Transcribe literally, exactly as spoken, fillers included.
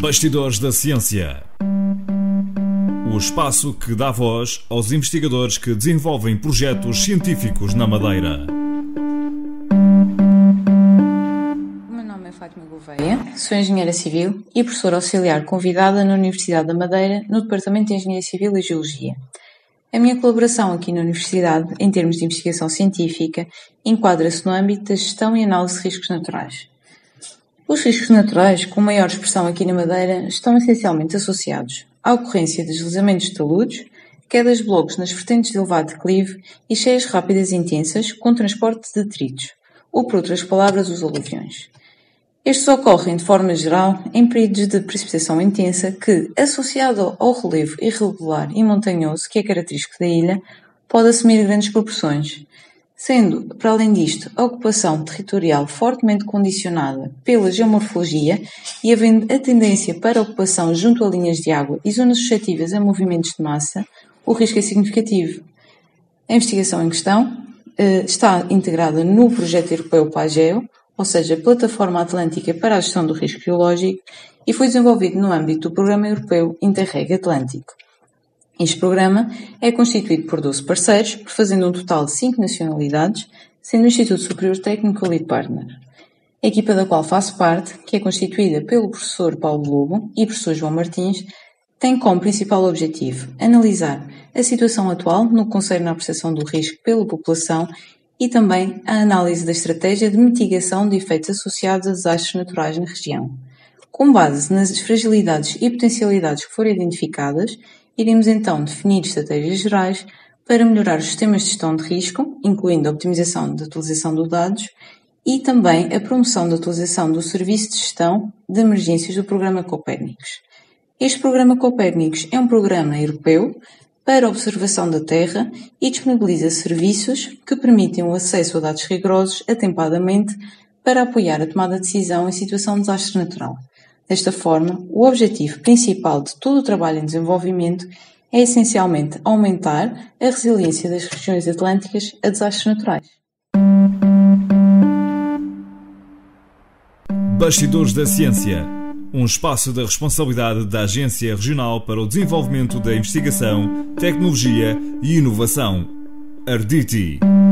Bastidores da Ciência. O espaço que dá voz aos investigadores que desenvolvem projetos científicos na Madeira. O meu nome é Fátima Gouveia, sou engenheira civil e professora auxiliar convidada na Universidade da Madeira, no Departamento de Engenharia Civil e Geologia. A minha colaboração aqui na Universidade, em termos de investigação científica, enquadra-se no âmbito da gestão e análise de riscos naturais. Os riscos naturais, com maior expressão aqui na Madeira, estão essencialmente associados à ocorrência de deslizamentos de taludes, quedas de blocos nas vertentes de elevado declive e cheias rápidas e intensas com transporte de detritos, ou por outras palavras, os aluviões. Estes ocorrem, de forma geral, em períodos de precipitação intensa que, associado ao relevo irregular e montanhoso que é característico da ilha, pode assumir grandes proporções, sendo, para além disto, a ocupação territorial fortemente condicionada pela geomorfologia e havendo a tendência para a ocupação junto a linhas de água e zonas suscetíveis a movimentos de massa, o risco é significativo. A investigação em questão eh, está integrada no projeto europeu PAGEO, ou seja, Plataforma Atlântica para a Gestão do Risco Geológico, e foi desenvolvido no âmbito do Programa Europeu Interreg Atlântico. Este programa é constituído por doze parceiros, fazendo um total de cinco nacionalidades, sendo o Instituto Superior Técnico o lead partner. A equipa da qual faço parte, que é constituída pelo professor Paulo Lobo e professor João Martins, tem como principal objetivo analisar a situação atual no que concerne à percepção do risco pela população e também a análise da estratégia de mitigação de efeitos associados a desastres naturais na região. Com base nas fragilidades e potencialidades que forem identificadas, iremos então definir estratégias gerais para melhorar os sistemas de gestão de risco, incluindo a optimização da utilização dos dados e também a promoção da utilização do Serviço de Gestão de Emergências do Programa Copérnicos. Este Programa Copérnicos é um programa europeu para a observação da Terra e disponibiliza serviços que permitem o acesso a dados rigorosos atempadamente para apoiar a tomada de decisão em situação de desastre natural. Desta forma, o objetivo principal de todo o trabalho em desenvolvimento é essencialmente aumentar a resiliência das regiões atlânticas a desastres naturais. Bastidores da Ciência, um espaço da responsabilidade da Agência Regional para o Desenvolvimento da Investigação, Tecnologia e Inovação, ARDITI.